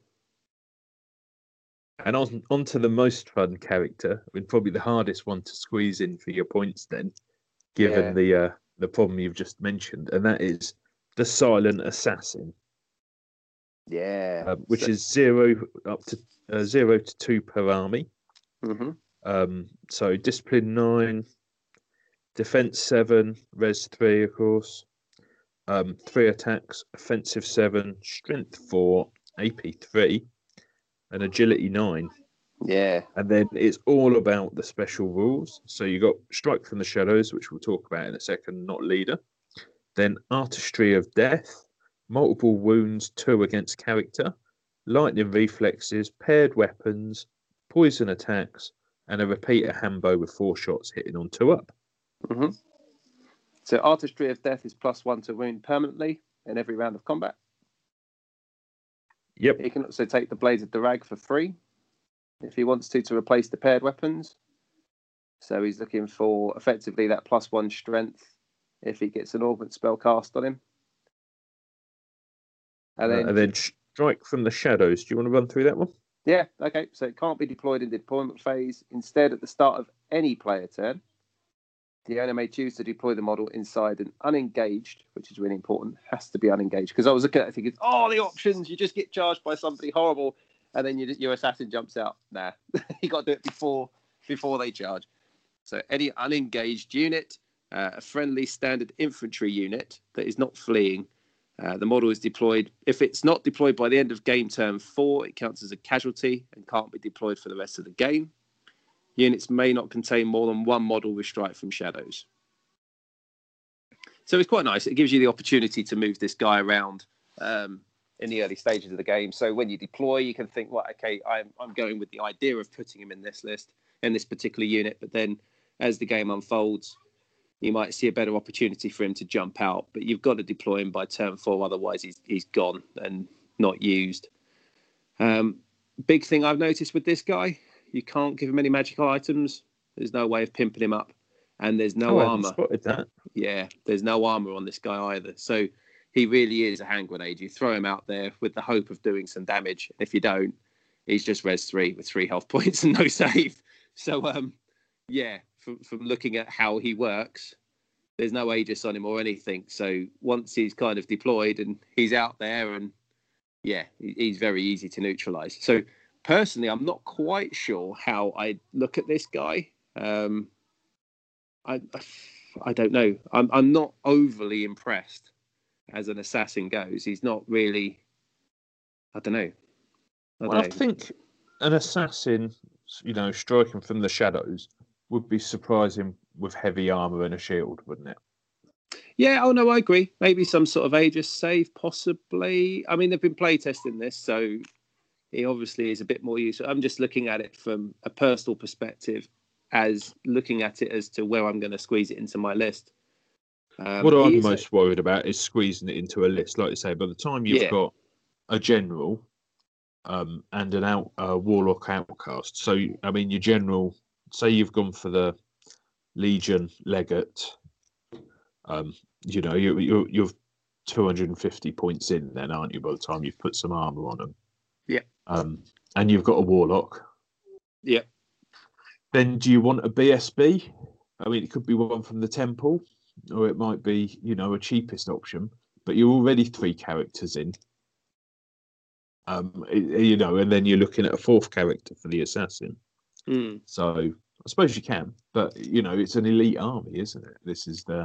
And on onto the most fun character, I mean, probably the hardest one to squeeze in for your points then, given Yeah. the uh, the problem you've just mentioned, and that is the Silent Assassin, Yeah, uh, which so, is zero up to uh, zero to two per army. hmm Um, so discipline nine, defense seven, res three, of course. Um, three attacks, offensive seven, strength four, A P three, and agility nine. yeah, And then it's all about the special rules. So you got Strike from the Shadows, which we'll talk about in a second, not leader. Then Artistry of Death, multiple wounds, two against character, lightning reflexes, paired weapons, poison attacks, and a repeater handbow with four shots hitting on two up. hmm So Artistry of Death is plus one to wound permanently in every round of combat. Yep. He can also take the Blades of Durag for free if he wants to, to replace the paired weapons. So he's looking for effectively that plus one strength if he gets an augment spell cast on him. And Uh, then, and then Strike from the Shadows. Do you want to run through that one? yeah, okay. So it can't be deployed in the deployment phase. Instead, at the start of any player turn, the owner may choose to deploy the model inside an unengaged, which is really important, has to be unengaged. Because I was looking at it thinking, oh, the options, you just get charged by somebody horrible. and then your, your assassin jumps out. Nah, you got to do it before before they charge. So any unengaged unit, uh, a friendly standard infantry unit that is not fleeing, uh, the model is deployed. If it's not deployed by the end of game turn four, it counts as a casualty and can't be deployed for the rest of the game. Units may not contain more than one model with Strike from Shadows. So it's quite nice. It gives you the opportunity to move this guy around um, in the early stages of the game. So when you deploy, you can think, well, okay, I'm, I'm going with the idea of putting him in this list, in this particular unit. But then as the game unfolds, you might see a better opportunity for him to jump out. But you've got to deploy him by turn four. Otherwise, he's, he's gone and not used. Um, big thing I've noticed with this guy, you can't give him any magical items. There's no way of pimping him up. And there's no Oh, I armor. spotted that. Yeah, there's no armor on this guy either. So he really is a hand grenade. You throw him out there with the hope of doing some damage. If you don't, he's just res three with three health points and no save. So, um, yeah, from, from looking at how he works, there's no Aegis on him or anything. So once he's kind of deployed and he's out there, and yeah, he's very easy to neutralize. So personally, I'm not quite sure how I look at this guy. Um, I, I don't know. I'm I'm not overly impressed as an assassin goes. He's not really. I don't know. I, don't Well, I know. think an assassin, you know, striking from the shadows would be surprising with heavy armor and a shield, wouldn't it? Yeah. Oh no, I agree. Maybe some sort of Aegis save, possibly. I mean, they've been playtesting this, so he obviously is a bit more useful. I'm just looking at it from a personal perspective, as looking at it as to where I'm going to squeeze it into my list. Um, what I'm he is a- most worried about is squeezing it into a list. Like you say, by the time you've Yeah. got a general um, and an out uh, warlock outcast, so I mean, your general, say you've gone for the Legion Legate, um, you know, you, you, you're two hundred fifty points in then, aren't you, by the time you've put some armor on them? Yeah. Um, and you've got a warlock. Yeah. Then do you want a B S B? I mean, it could be one from the temple, or it might be, you know, a cheapest option, but you're already three characters in. Um, it- you know, and then you're looking at a fourth character for the assassin. Mm. So I suppose you can, but you know, it's an elite army, isn't it? This is the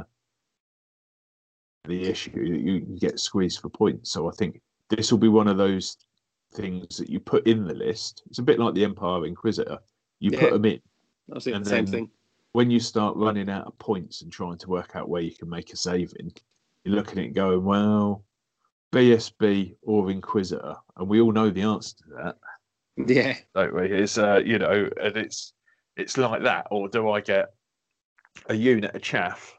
the issue. You, you get squeezed for points. So I think this will be one of those things that you put in the list. It's a bit like the Empire Inquisitor. You Yeah. put them in. I was thinking And the same then- thing. When you start running out of points and trying to work out where you can make a saving, you're looking at it going, well, B S B or Inquisitor, and we all know the answer to that, Yeah. don't we? It's uh, you know, and it's it's like that. Or do I get a unit of chaff,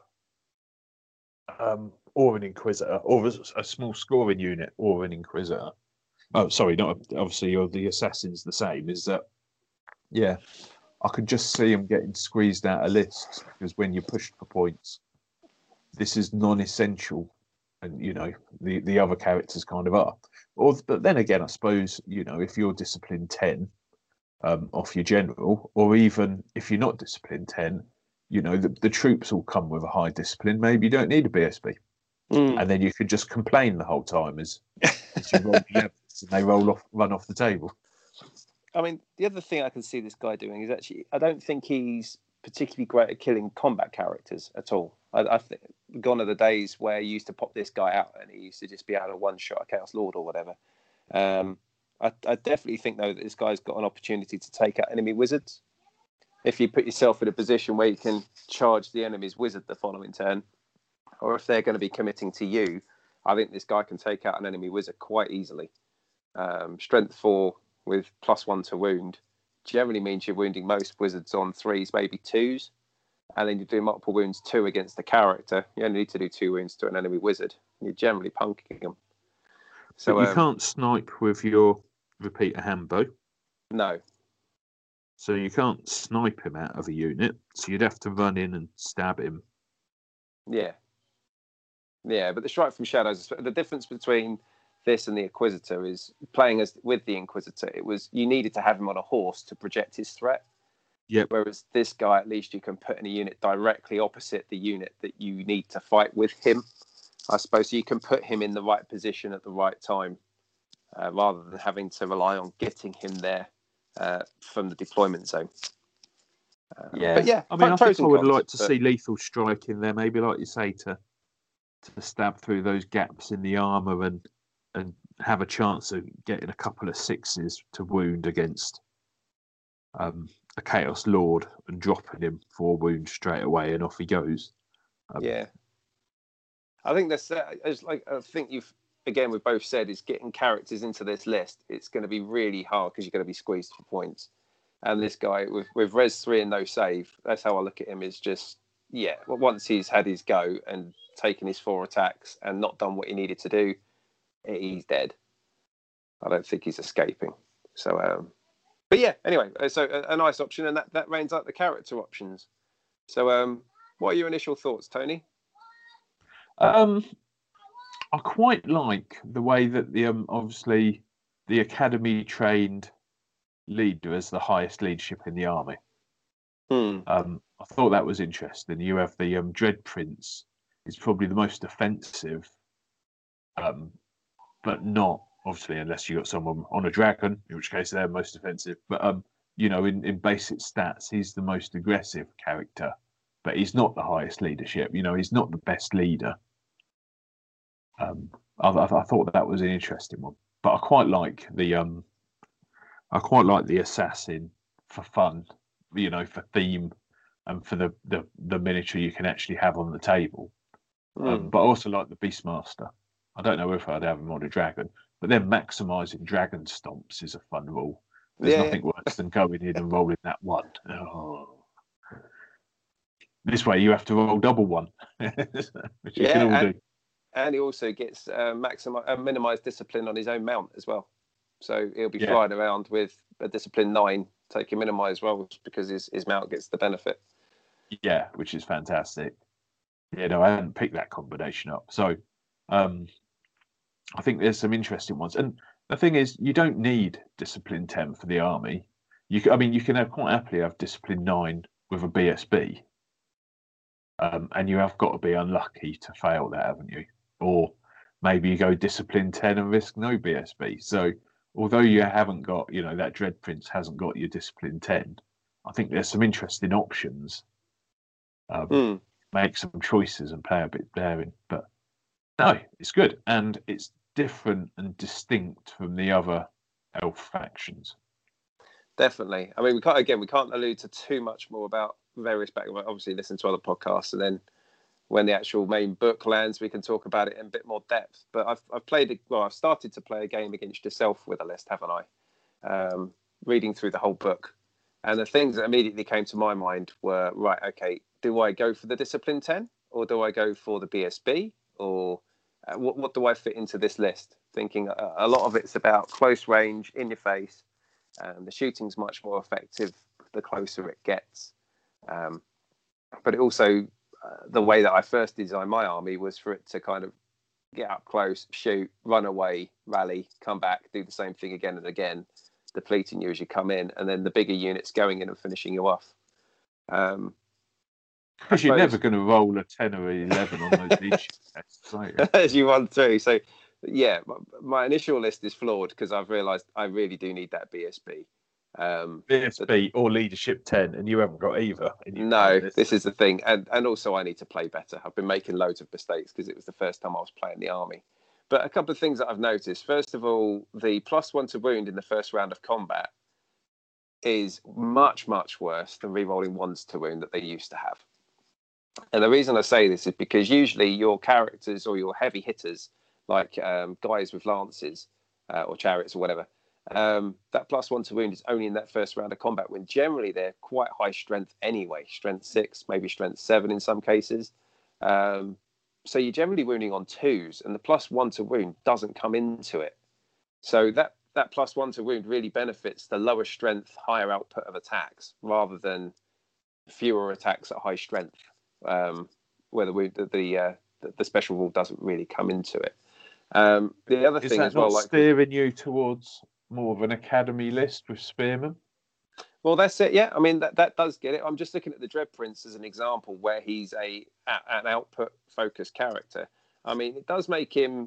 um, or an Inquisitor, or a, a small scoring unit, or an Inquisitor? Oh, sorry, not obviously. You're the assassin's the same. Is that? Yeah, I could just see them getting squeezed out of lists because when you're pushed for points, this is non-essential, and you know the the other characters kind of are. Or, but then again, I suppose you know if you're discipline ten um, off your general, or even if you're not discipline ten, you know the, the troops all come with a high discipline. Maybe you don't need a B S B, Mm. and then you could just complain the whole time as, as you roll the levels and they roll off, run off the table. I mean, the other thing I can see this guy doing is actually, I don't think he's particularly great at killing combat characters at all. I, I think gone are the days where you used to pop this guy out and he used to just be out of one shot, a Chaos Lord or whatever. Um, I, I definitely think, though, that this guy's got an opportunity to take out enemy wizards. If you put yourself in a position where you can charge the enemy's wizard the following turn, or if they're going to be committing to you, I think this guy can take out an enemy wizard quite easily. Um, strength four with plus one to wound generally means you're wounding most wizards on threes, maybe twos, and then you do multiple wounds, two against the character. You only need to do two wounds to an enemy wizard. You're generally punking them. So but you um, can't snipe with your repeater handbow, no, so you can't snipe him out of a unit. So you'd have to run in and stab him. yeah, yeah. But the Strike from Shadows, the difference between this and the Inquisitor is playing as with the Inquisitor. It was you needed to have him on a horse to project his threat. Yep. Whereas this guy, at least you can put in a unit directly opposite the unit that you need to fight with him. I suppose so you can put him in the right position at the right time. uh, rather than having to rely on getting him there uh, from the deployment zone. Um, Yeah, but yeah, I mean, I pros think I and would cons, like to but- see lethal strike in there, maybe like you say, to to stab through those gaps in the armour and and have a chance of getting a couple of sixes to wound against um, a Chaos Lord and dropping him for wound straight away, and off he goes. Um, Yeah, I think that's uh, it's like I think you've again we've both said is getting characters into this list. It's going to be really hard because you're going to be squeezed for points. And this guy with with res three and no save, that's how I look at him. Is just yeah. Once he's had his go and taken his four attacks and not done what he needed to do, he's dead. I don't think he's escaping. So, um, but yeah. Anyway, so a, a nice option, and that that rounds out the character options. So, um, what are your initial thoughts, Tony? Um, I quite like the way that the um, obviously the academy trained leader has the highest leadership in the army. Hmm. Um, I thought that was interesting. You have the um, Dread Prince is probably the most offensive, um, but not obviously unless you got someone on a dragon, in which case they're most offensive. But um, you know, in, in basic stats, he's the most aggressive character, but he's not the highest leadership. You know, he's not the best leader. Um, I, I, I thought that was an interesting one, but I quite like the um, I quite like the assassin for fun, you know, for theme and for the the, the miniature you can actually have on the table. Hmm. Um, but I also like the Beastmaster. I don't know if I'd have him on a dragon, but then maximising dragon stomps is a fun rule. There's Yeah. nothing worse than going in and rolling that one. Oh. This way you have to roll double one, which you Yeah, can all and- do. And he also gets uh, maximi- uh, minimized discipline on his own mount as well. So he'll be Yeah. flying around with a discipline nine, taking minimized rolls because his, his mount gets the benefit. Yeah, which is fantastic. Yeah, no, I hadn't picked that combination up. So um, I think there's some interesting ones. And the thing is, you don't need discipline ten for the army. You, can, I mean, you can have quite happily have discipline nine with a B S B. Um, and you have got to be unlucky to fail that, haven't you? Or maybe you go discipline ten and risk no B S B. So although you haven't got, you know, that Dread Prince hasn't got your discipline ten, I think there's some interesting options. Um, Hmm. Make some choices and play a bit daring. But no, it's good. And it's different and distinct from the other elf factions. Definitely. I mean, we can't, again, we can't allude to too much more about various back. Obviously, listen to other podcasts, and then when the actual main book lands, we can talk about it in a bit more depth. But I've I've played it. Well, I've started to play a game against yourself with a list, haven't I? Um, reading through the whole book, and the things that immediately came to my mind were right. Okay, do I go for the discipline ten, or do I go for the B S B, or uh, what what do I fit into this list? Thinking a, a lot of it's about close range, in your face. Um, the shooting's much more effective the closer it gets. Um, but it also, uh, the way that I first designed my army was for it to kind of get up close, shoot, run away, rally, come back, do the same thing again and again, depleting you as you come in, and then the bigger units going in and finishing you off. Um, Because you're suppose- never going to roll a ten or eleven on those leadership tests, are you? as you run through. So, yeah, my, my initial list is flawed because I've realised I really do need that B S B. Um, B S B or leadership ten, and you haven't got either. in your No, current list. this is the thing, and and also I need to play better. I've been making loads of mistakes because it was the first time I was playing the army. But a couple of things that I've noticed. First of all, the plus one to wound in the first round of combat is much much worse than rerolling ones to wound that they used to have. And the reason I say this is because usually your characters or your heavy hitters, like um, guys with lances uh, or chariots or whatever, um, that plus one to wound is only in that first round of combat, when generally they're quite high strength anyway, strength six, maybe strength seven in some cases. Um, so you're generally wounding on twos, and the plus one to wound doesn't come into it. So that, that plus one to wound really benefits the lower strength, higher output of attacks rather than fewer attacks at high strength, um, where the, the, the, uh, the special rule doesn't really come into it. Um, the other Is thing that as well, not like steering you towards more of an academy list with spearmen? Well, that's it. Yeah, I mean that, that does get it. I'm just looking at the Dread Prince as an example where he's a an output focused character. I mean, it does make him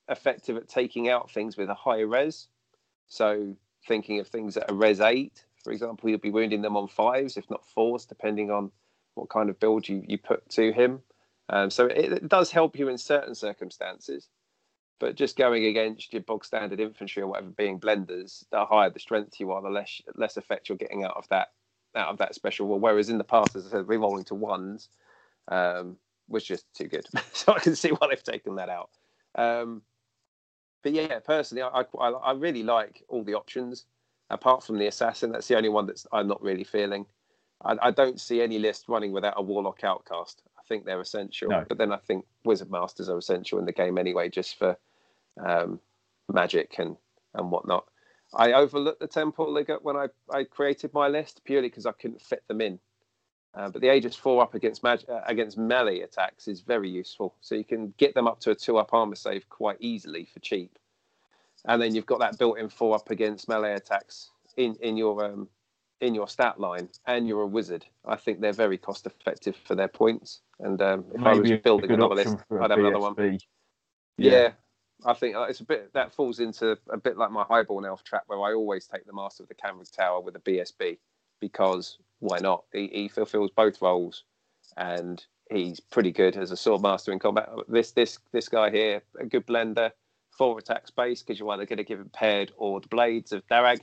effective at taking out things with a high res. So thinking of things at a res eight, for example, you'll be wounding them on fives, if not fours, depending on what kind of build you, you put to him. Um, so it, it does help you in certain circumstances. But just going against your bog standard infantry or whatever, being blenders, the higher the strength you are, the less less effect you're getting out of that out of that special rule. Whereas in the past, as I said, rerolling to ones um, was just too good. So I can see why they've taken that out. Um, but yeah, personally, I, I I really like all the options apart from the assassin. That's the only one that's I'm not really feeling. I, I don't see any list running without a warlock outcast. I think they're essential, No. but then I think wizard masters are essential in the game anyway, just for um, magic and and whatnot. I overlooked the Temple Ligate when I, I created my list purely because I couldn't fit them in. Uh, but the Aegis four up against mag- uh, against melee attacks is very useful. So you can get them up to a two up armor save quite easily for cheap. And then you've got that built-in four up against melee attacks in in your um, in your stat line, and you're a wizard. I think they're very cost effective for their points. And um, if I was Maybe a building good another option list, for a I'd have another one. B S B. Yeah. Yeah. I think it's a bit that falls into a bit like my Highborn Elf trap, where I always take the Master of the Canrig Tower with a B S B because why not? He, he fulfills both roles, and he's pretty good as a sword master in combat. This this this guy here, a good blender, four attack space because you're either going to give him paired or the blades of Darag.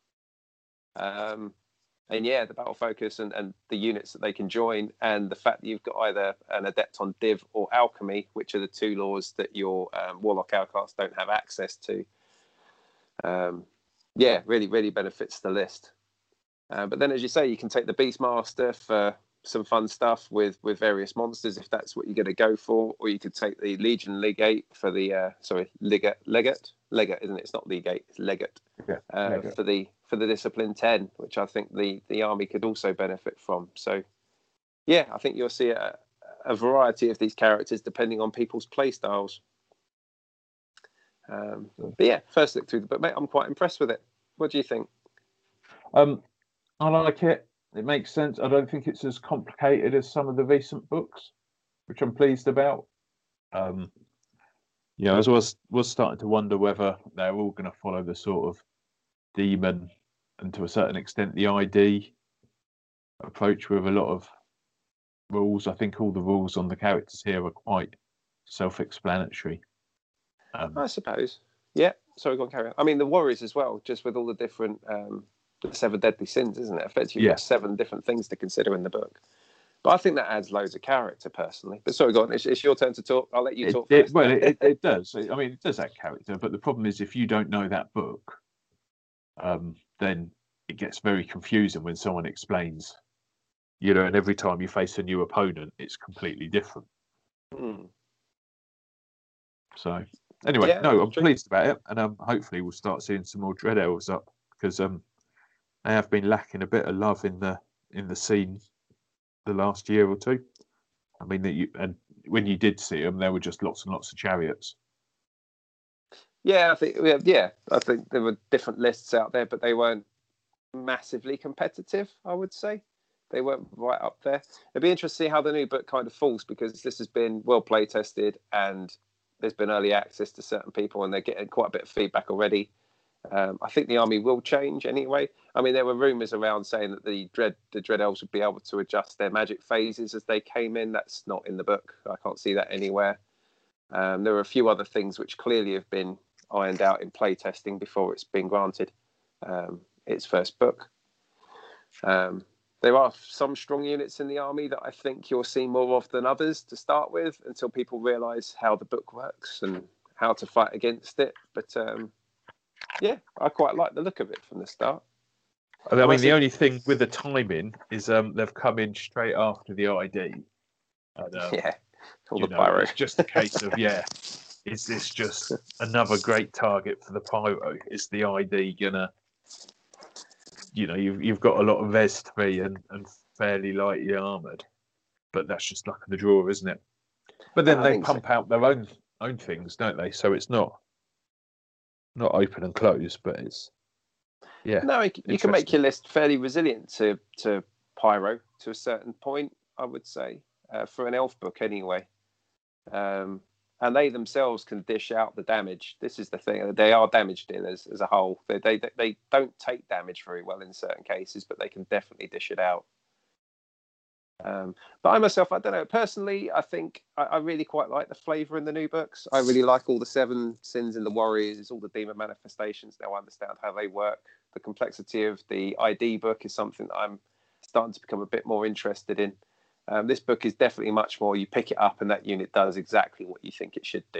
Um, and yeah, the battle focus and, and the units that they can join, and the fact that you've got either an adept on div or alchemy, which are the two laws that your um, warlock outcasts don't have access to. Um, yeah, really, really benefits the list. Uh, but then, as you say, you can take the Beastmaster for some fun stuff with with various monsters if that's what you're going to go for, or you could take the Legion Legate for the uh, sorry Legate Legate Legate, isn't it? It's not Legate, it's Legate. Yeah, uh, Legate. for the for the Discipline ten, which I think the the army could also benefit from. So, yeah, I think you'll see a, a variety of these characters depending on people's play styles. Um, but yeah, first look through the book, mate, I'm quite impressed with it. What do you think? Um, I like it. It makes sense. I don't think it's as complicated as some of the recent books, which I'm pleased about. Um, yeah, I was was starting to wonder whether they're all going to follow the sort of demon and to a certain extent the I D approach with a lot of rules. I think all the rules on the characters here are quite self-explanatory. Um, I suppose. Yeah. Sorry, go on, carry on. I mean, the Warriors as well, just with all the different um, the seven deadly sins, isn't it? Effectively, you've Yeah. got seven different things to consider in the book. But I think that adds loads of character, personally. But sorry, go on. It's, it's your turn to talk. I'll let you it, talk it, first. well, it, it, it does. I mean, it does add character, but the problem is if you don't know that book, um, then it gets very confusing when someone explains, you know, and every time you face a new opponent, it's completely different. Hmm. So anyway, Yeah, no, I'm true. pleased about it, and um, hopefully we'll start seeing some more Dread Elves up because um, they have been lacking a bit of love in the in the scene the last year or two. I mean, that you and when you did see them, there were just lots and lots of chariots. Yeah, I think yeah, yeah, I think there were different lists out there, but they weren't massively competitive, I would say. They weren't right up there. It'd be interesting to see how the new book kind of falls, because this has been well play tested and there's been early access to certain people and they're getting quite a bit of feedback already. Um, I think the army will change anyway. I mean, there were rumours around saying that the dread the dread elves would be able to adjust their magic phases as they came in. That's not in the book. I can't see that anywhere. Um, there are a few other things which clearly have been ironed out in play testing before it's been granted um, its first book. Um, there are some strong units in the army that I think you'll see more of than others to start with until people realise how the book works and how to fight against it. But um, yeah, I quite like the look of it from the start. I mean, Unless the it- only thing with the timing is um, they've come in straight after the I D. And, um, Yeah, all you the know, pyro. it's just a case of, yeah, is this just another great target for the pyro? Is the I D gonna, you know, you've you've got a lot of res three and, and fairly lightly armoured, but that's just luck of the draw, isn't it? But then I they think so. pump out their own own things, don't they? So it's not not open and closed, but it's yeah. No, you, you can make interesting. your list fairly resilient to, to pyro to a certain point, I would say, uh, for an elf book anyway. Um, and they themselves can dish out the damage. This is the thing; they are damage dealers as a whole. They they they don't take damage very well in certain cases, but they can definitely dish it out. Um, but I myself, I don't know. Personally, I think I, I really quite like the flavour in the new books. I really like all the seven sins in the warriors, all the demon manifestations. Now I understand how they work. The complexity of the I D book is something that I'm starting to become a bit more interested in. Um, this book is definitely much more, you pick it up and that unit does exactly what you think it should do.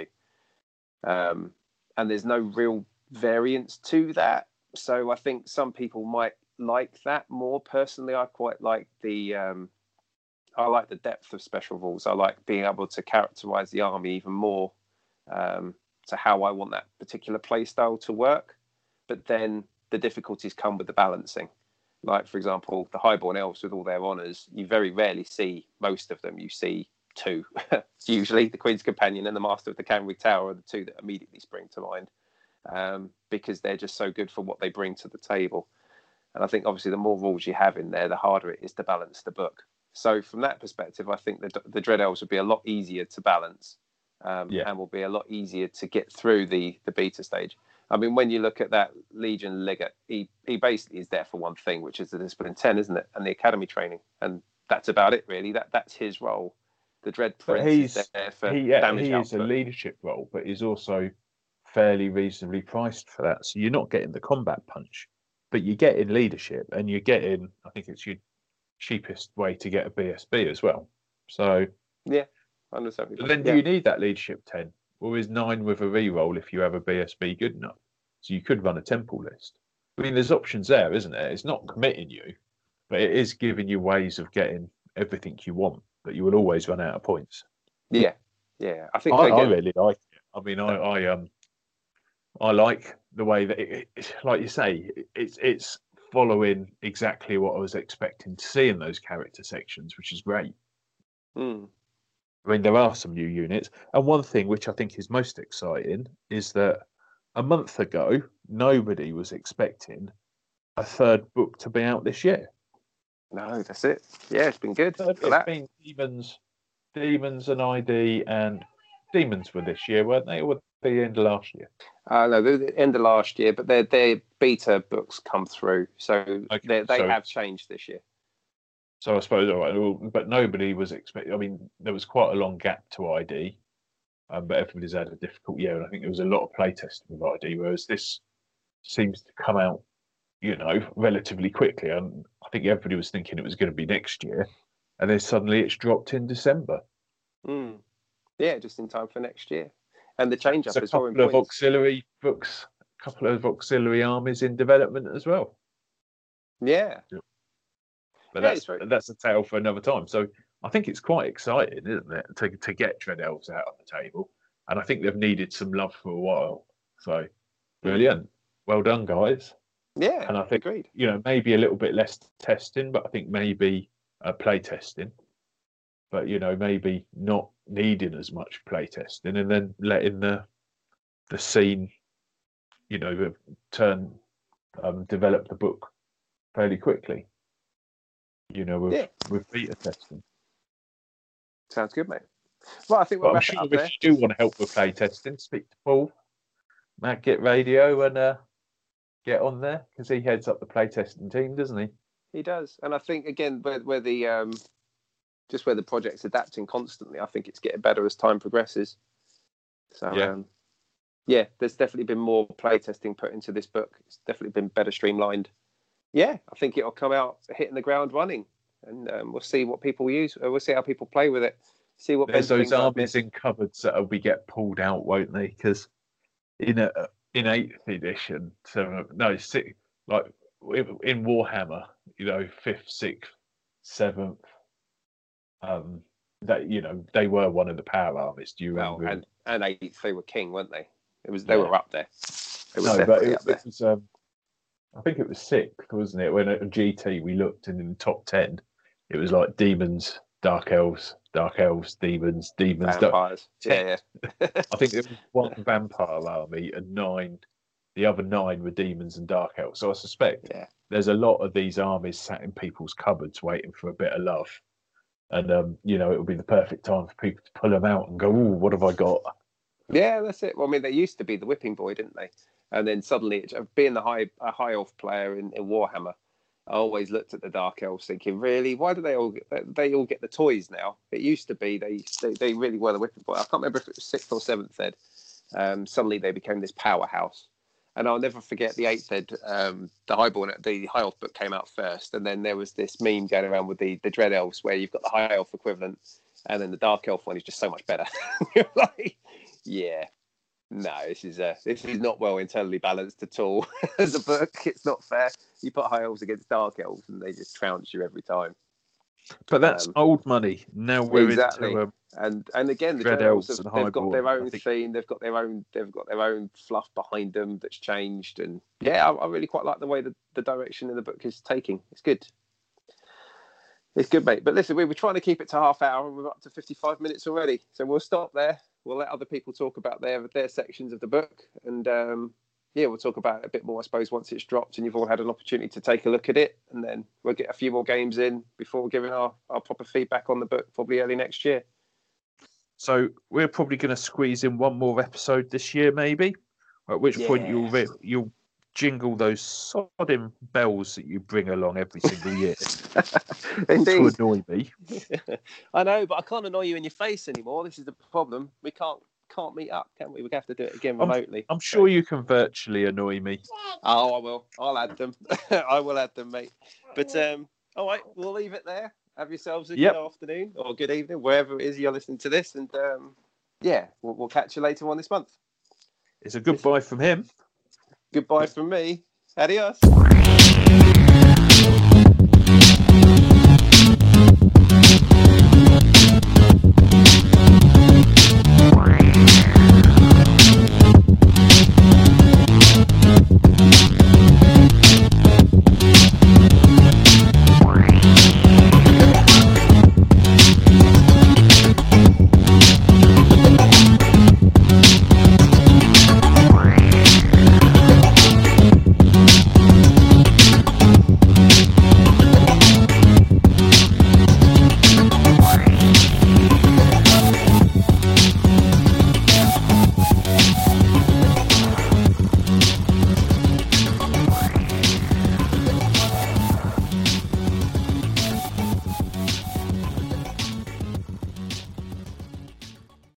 Um, and there's no real variance to that. So I think some people might like that more. Personally, I quite like the um, I like the depth of special rules. I like being able to characterize the army even more um, to how I want that particular play style to work. But then the difficulties come with the balancing. Like, for example, the Highborn Elves with all their honours, you very rarely see most of them. You see two. Usually the Queen's Companion and the Master of the Canrig Tower are the two that immediately spring to mind um, because they're just so good for what they bring to the table. And I think, obviously, the more rules you have in there, the harder it is to balance the book. So from that perspective, I think the, the Dread Elves would be a lot easier to balance um, yeah. and will be a lot easier to get through the, the beta stage. I mean, when you look at that Legion Legate, he, he basically is there for one thing, which is the Discipline ten, isn't it? And the Academy training. And that's about it, really. That That's his role. The Dread Prince but he's, is there for he, yeah, damage he output. is a leadership role, but he's also fairly reasonably priced for that. So you're not getting the combat punch, but you're getting leadership, and you're getting, I think it's your cheapest way to get a B S B as well. So yeah, I understand. But then yeah. do you need that leadership ten? Or is nine with a reroll if you have a B S B good enough? So you could run a temple list. I mean, there's options there, isn't there? It's not committing you, but it is giving you ways of getting everything you want, but you will always run out of points. Yeah, yeah. I think I, again, I really like it. I mean, I, I um, I like the way that it, it, like you say, it's it's following exactly what I was expecting to see in those character sections, which is great. Mm. I mean, there are some new units, and one thing which I think is most exciting is that a month ago, nobody was expecting a third book to be out this year. No, that's it. Yeah, it's been good. It's for that. been Demons, Demons and I D, and Demons were this year, weren't they? Or were they the end of last year? Uh, no, the end of last year, but their their beta books come through, so Okay, they they so- have changed this year. So I suppose, all right, well, but nobody was expecting. I mean, there was quite a long gap to I D, um, but everybody's had a difficult year, and I think there was a lot of playtesting with I D, whereas this seems to come out, you know, relatively quickly. And I think everybody was thinking it was going to be next year, and then suddenly it's dropped in December. Mm. Yeah, just in time for next year, and the change up There's a is more couple of important. auxiliary books, a couple of auxiliary armies in development as well. Yeah, But Yeah, that's it's very- that's a tale for another time. So I think it's quite exciting, isn't it, to to get Dread Elves out on the table? And I think they've needed some love for a while. So brilliant, well done, guys. yeah, And I think agreed. you know maybe a little bit less testing, but I think maybe uh, play testing. But you know maybe not needing as much play testing, and then letting the the scene, you know, turn um, develop the book fairly quickly. You know, with Yeah. with beta testing. Sounds good, mate. Well, I think But we'll I'm wrap sure it up if there. you do want to help with play testing, speak to Paul, Matt Get Radio, and uh, get on there because he heads up the play testing team, doesn't he? He does, and I think again where where the um, just where the project's adapting constantly, I think it's getting better as time progresses. So Yeah. um, yeah, there's definitely been more playtesting put into this book. It's definitely been better streamlined. Yeah, I think it'll come out hitting the ground running, and um, we'll see what people use. We'll see how people play with it. See what There's Ben those thinks I've armies missed. in cupboards that'll be get pulled out, won't they? Because in a in eighth edition, seventh, no, six, like in Warhammer, you know, fifth, sixth, seventh, um, that you know they were one of the power armies. Do you Well, remember? and and eighth, they were king, weren't they? It was they Yeah. were up there. It was no, but definitely it, up there. it was. Um, I think it was sixth, wasn't it? When at G T we looked, and in the top ten, it was like demons, dark elves, dark elves, demons, demons. Dark... Vampires. Yeah, yeah. I think there was one vampire army and nine. The other nine were demons and dark elves. So I suspect Yeah. there's a lot of these armies sat in people's cupboards waiting for a bit of love, and um, you know it would be the perfect time for people to pull them out and go, "Oh, what have I got?" Yeah, that's it. Well, I mean, they used to be the whipping boy, didn't they? And then suddenly, it- being the high a high elf player in, in Warhammer, I always looked at the Dark Elves thinking, really, why do they all get, they all get the toys now? It used to be they they, they really were the whipping boy. I can't remember if it was sixth or seventh ed. Um, suddenly they became this powerhouse. And I'll never forget the eighth ed, um, the Highborn, the High Elf book came out first, and then there was this meme going around with the, the Dread Elves where you've got the High Elf equivalent, and then the Dark Elf one is just so much better. You're like, yeah, no, this is uh, this is not well internally balanced at all as a book. It's not fair. You put High Elves against Dark Elves, and they just trounce you every time. But that's Um, old money. Now we're exactly. into um, And and again, the Dread Dread Elves, Elves have, and they've got their Highborn, I own think. theme. They've got their own. They've got their own fluff behind them that's changed. And yeah, I, I really quite like the way that the direction in the book is taking. It's good. It's good, mate. But listen, we were trying to keep it to half hour, and we're up to fifty-five minutes already. So we'll stop there. We'll let other people talk about their their sections of the book, and um, yeah, we'll talk about it a bit more, I suppose, once it's dropped and you've all had an opportunity to take a look at it, and then we'll get a few more games in before giving our, our proper feedback on the book, probably early next year. So we're probably going to squeeze in one more episode this year, maybe. At which point Yeah. you'll re- you'll jingle those sodding bells that you bring along every single year to Indeed. annoy me. I know, but I can't annoy you in your face anymore. This is the problem. We can't can't meet up, can we? We have to do it again I'm- remotely. I'm sure you can virtually annoy me. Oh, I will. I'll add them. I will add them, mate. But um, all right, we'll leave it there. Have yourselves a Yep. good afternoon or good evening, wherever it is you're listening to this. And um, yeah, we'll, we'll catch you later on this month. It's a goodbye from him. Goodbye from me. Adios.